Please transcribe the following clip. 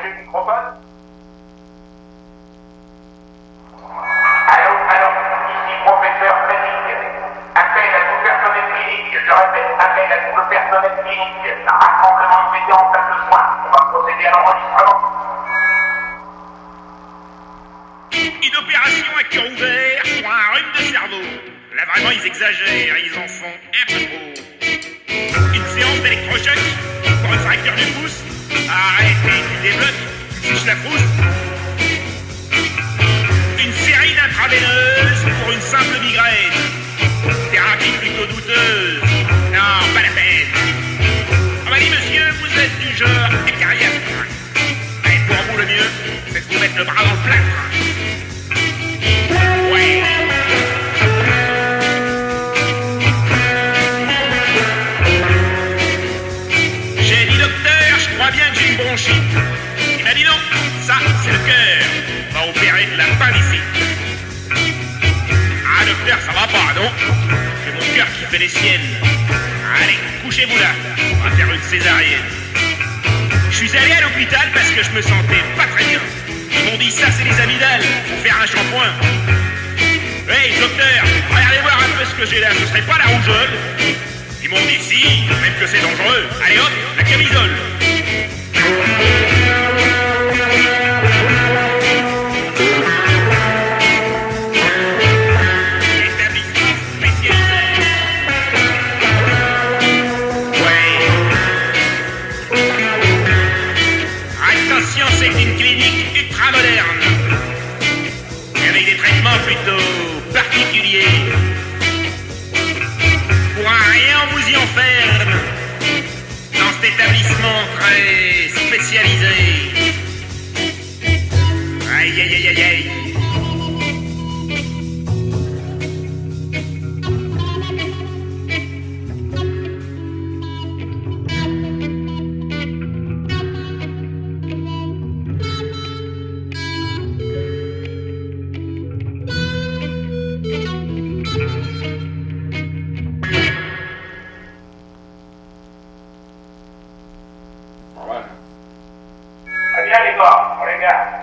branché le microphone? Allô, ici professeur Fleming. Appel à tout personnel clinique. Je répète, appel à tout le personnel clinique. Rassemblement immédiat en salle de soins. On va procéder à l'enregistrement. Une opération à cœur ouvert pour un rhume de cerveau. Là vraiment ils exagèrent, ils en font un peu trop. Une séance d'électrochoc pour une fracture du pouce. Arrête, tu débloques, tu fiches la frousse. Une série d'intraveineuses pour une simple migraine. Thérapie plutôt douteuse. Non, pas la peine. On m'a dit monsieur, vous êtes du genre acariâtre. Et pour vous le mieux, c'est de vous mettre le bras dans le plâtre. Ouais. J'ai dit docteur, je crois bien que j'ai une bronchite. Il m'a dit non, ça c'est le cœur. On va opérer de la appendicite. Ah docteur, ça va pas, non? C'est mon cœur qui fait les siennes. Allez, couchez-vous là, on va faire une césarienne. Je suis allé à l'hôpital parce que je me sentais pas très bien. Ils m'ont dit ça c'est les amygdales, faut faire un shampoing. Hey docteur, regardez voir un peu ce que j'ai là, ce serait pas la rougeole? Ils m'ont dit si, même que c'est dangereux. Allez hop, la camisole. Établissement spécialisé. Ouais. Attention, c'est une clinique ultra moderne. Avec des traitements plutôt particuliers. Pour un rien, vous y enferme. Dans cet établissement très spécialisé. Aïe, aïe, aïe, aïe, aïe. Très bien les gars, on les gars.